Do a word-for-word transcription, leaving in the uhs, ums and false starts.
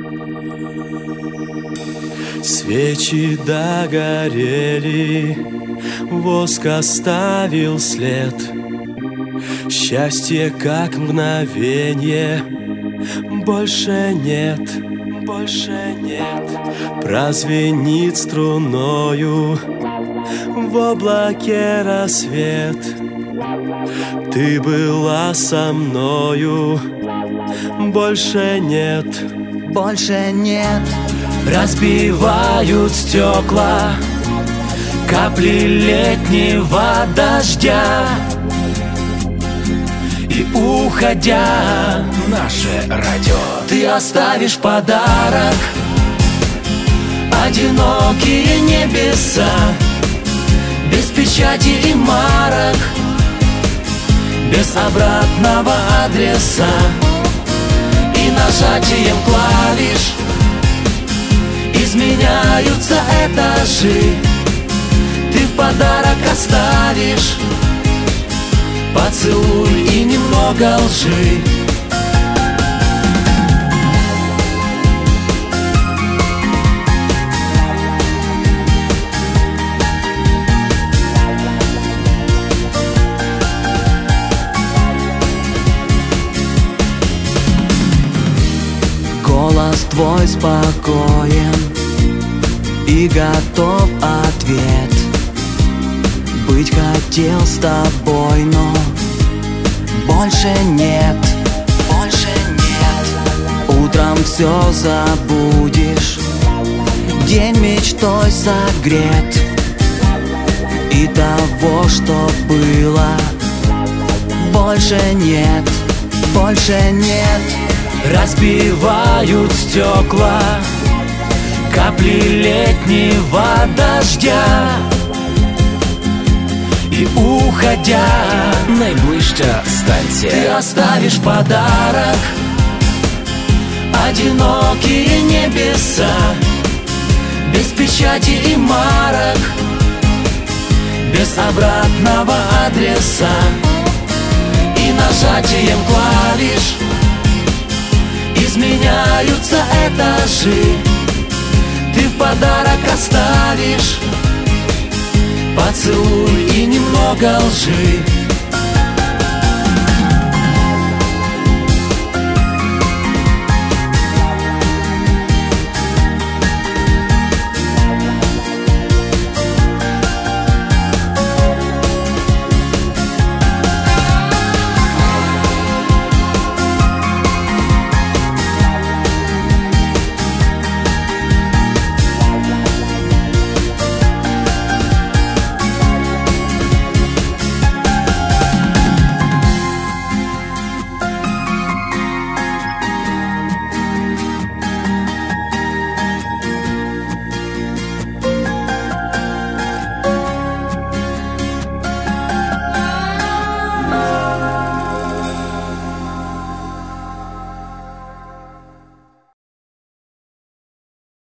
Свечи догорели, воск оставил след. Счастье как мгновенье, больше нет, больше нет. Прозвенит струною в облаке рассвет. Ты была со мною, больше нет, больше нет. Разбивают стекла капли летнего дождя. И уходя, наше радио, ты оставишь подарок. Одинокие небеса, без печати и марок, без обратного адреса. И нажатием клавиш изменяются этажи. Ты в подарок оставишь поцелуй и немного лжи. Голос твой спокоен и готов ответ. Быть хотел с тобой, но больше нет, больше нет. Утром все забудешь, день мечтой согрет. И того, что было, больше нет, больше нет. Разбивают стекла капли летнего дождя. И уходя, найближча станція, ты оставишь подарок. Одинокие небеса, без печати и марок, без обратного адреса. И нажатием клавиш изменяются этажи. Ты в подарок оставишь поцелуй и немного лжи.